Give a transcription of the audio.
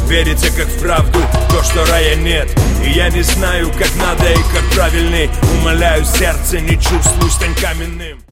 верите как в правду, то, что рая нет. И я не знаю, как надо и как правильней. Умоляю, сердце не чувствуй, стань каменным.